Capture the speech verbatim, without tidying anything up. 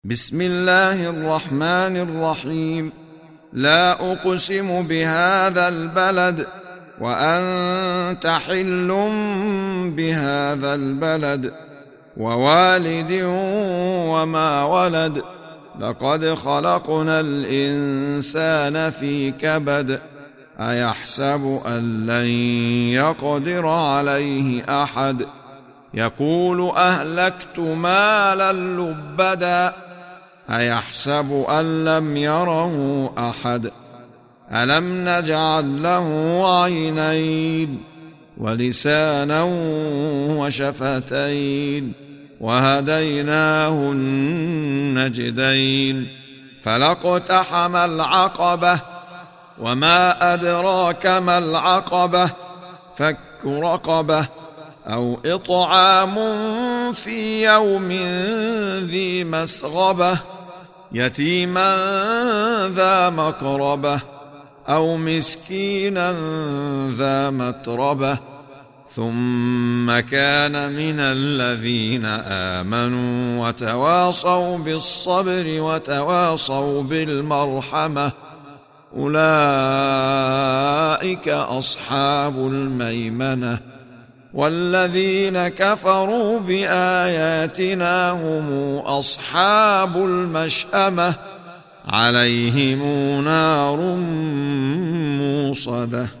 بسم الله الرحمن الرحيم. لا أقسم بهذا البلد وأنت حل بهذا البلد ووالد وما ولد. لقد خلقنا الإنسان في كبد. أيحسب أن لن يقدر عليه أحد. يقول أهلكت مالا لبدا. أيحسب أن لم يره أحد. ألم نجعل له عينين ولسانا وشفتين وهديناه النجدين. فلاقتحم العقبة وما أدراك ما العقبة. فك رقبة أو إطعام في يوم ذي مسغبة يتيما ذا مقربة أو مسكينا ذا متربة ثم كان من الذين آمنوا وتواصوا بالصبر وتواصوا بالمرحمة. أولئك أصحاب الميمنة. والذين كفروا بآياتنا هم أصحاب المشأمة. عليهم نار موصدة.